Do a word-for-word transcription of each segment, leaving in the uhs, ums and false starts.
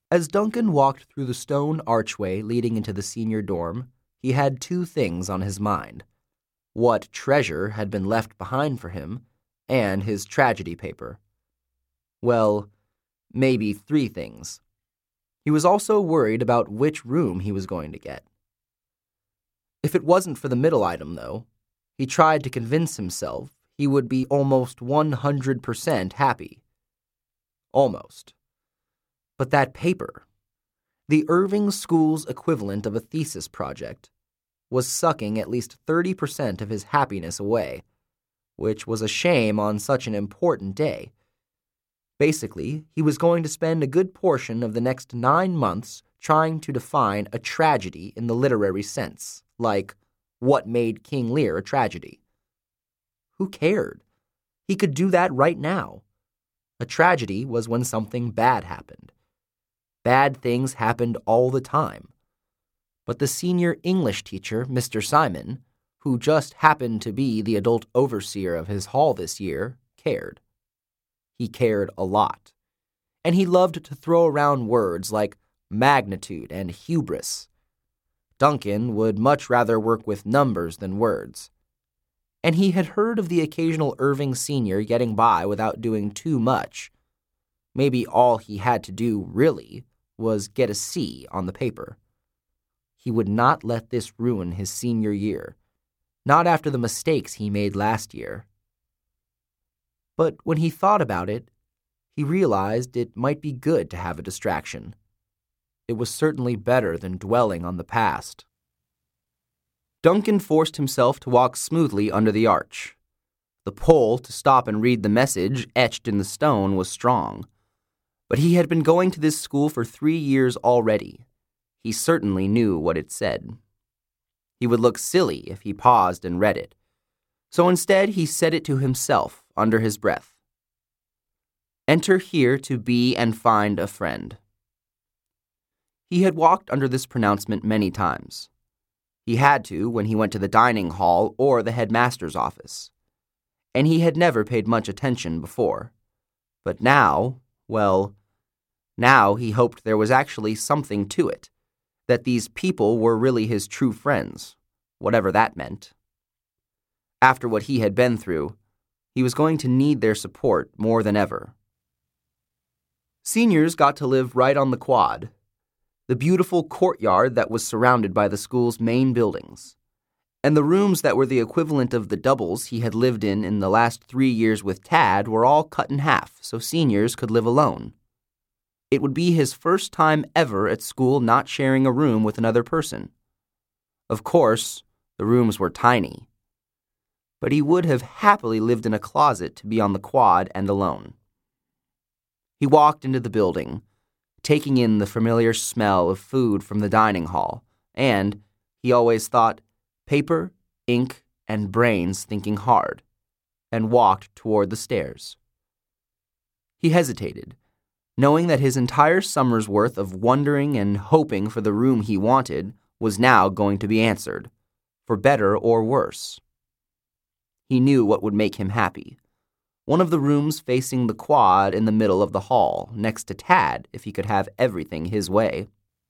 As Duncan walked through the stone archway leading into the senior dorm, he had two things on his mind: what treasure had been left behind for him, and his tragedy paper. Well, maybe three things. He was also worried about which room he was going to get. If it wasn't for the middle item, though, he tried to convince himself he would be almost one hundred percent happy. Almost. But that paper, the Irving School's equivalent of a thesis project, was sucking at least thirty percent of his happiness away, which was a shame on such an important day. Basically, he was going to spend a good portion of the next nine months trying to define a tragedy in the literary sense, like what made King Lear a tragedy. Who cared? He could do that right now. A tragedy was when something bad happened. Bad things happened all the time. But the senior English teacher, Mister Simon, who just happened to be the adult overseer of his hall this year, cared. He cared a lot. And he loved to throw around words like magnitude and hubris. Duncan would much rather work with numbers than words. And he had heard of the occasional Irving senior getting by without doing too much. Maybe all he had to do, really, was get a C on the paper. He would not let this ruin his senior year, not after the mistakes he made last year. But when he thought about it, he realized it might be good to have a distraction. It was certainly better than dwelling on the past. Duncan forced himself to walk smoothly under the arch. The pull to stop and read the message etched in the stone was strong. But he had been going to this school for three years already. He certainly knew what it said. He would look silly if he paused and read it. So instead he said it to himself under his breath. Enter here to be and find a friend. He had walked under this pronouncement many times. He had to when he went to the dining hall or the headmaster's office. And he had never paid much attention before. But now, well, now he hoped there was actually something to it, that these people were really his true friends, whatever that meant. After what he had been through, he was going to need their support more than ever. Seniors got to live right on the quad, the beautiful courtyard that was surrounded by the school's main buildings, and the rooms that were the equivalent of the doubles he had lived in in the last three years with Tad were all cut in half so seniors could live alone. It would be his first time ever at school not sharing a room with another person. Of course, the rooms were tiny, but he would have happily lived in a closet to be on the quad and alone. He walked into the building, taking in the familiar smell of food from the dining hall, and, he always thought, paper, ink, and brains thinking hard, and walked toward the stairs. He hesitated, knowing that his entire summer's worth of wondering and hoping for the room he wanted was now going to be answered, for better or worse. He knew what would make him happy. One of the rooms facing the quad in the middle of the hall, next to Tad, if he could have everything his way.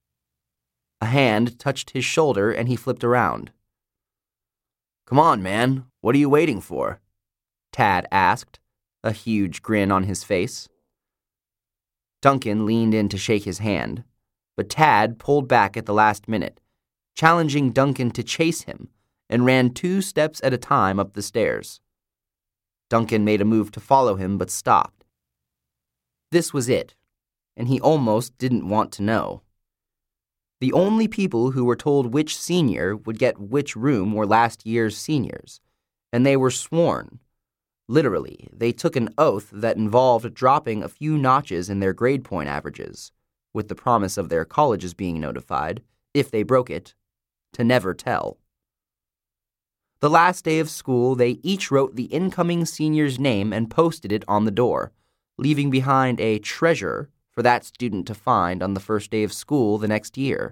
A hand touched his shoulder and he flipped around. "Come on, man. What are you waiting for?" Tad asked, a huge grin on his face. Duncan leaned in to shake his hand, but Tad pulled back at the last minute, challenging Duncan to chase him, and ran two steps at a time up the stairs. Duncan made a move to follow him, but stopped. This was it, and he almost didn't want to know. The only people who were told which senior would get which room were last year's seniors, and they were sworn. Literally, they took an oath that involved dropping a few notches in their grade point averages, with the promise of their colleges being notified, if they broke it, to never tell. The last day of school, they each wrote the incoming senior's name and posted it on the door, leaving behind a treasure for that student to find on the first day of school the next year.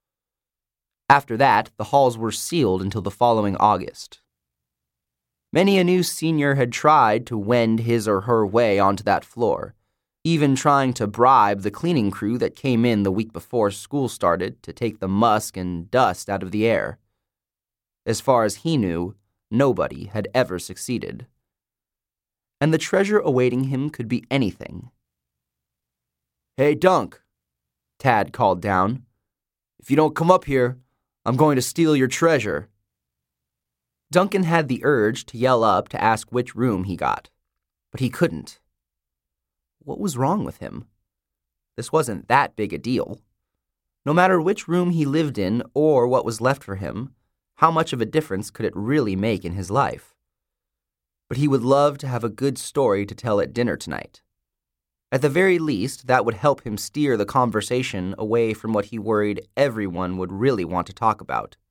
After that, the halls were sealed until the following August. Many a new senior had tried to wend his or her way onto that floor, even trying to bribe the cleaning crew that came in the week before school started to take the musk and dust out of the air. As far as he knew, nobody had ever succeeded. And the treasure awaiting him could be anything. "Hey, Dunk," Tad called down. "If you don't come up here, I'm going to steal your treasure." Duncan had the urge to yell up to ask which room he got, but he couldn't. What was wrong with him? This wasn't that big a deal. No matter which room he lived in or what was left for him, how much of a difference could it really make in his life? But he would love to have a good story to tell at dinner tonight. At the very least, that would help him steer the conversation away from what he worried everyone would really want to talk about.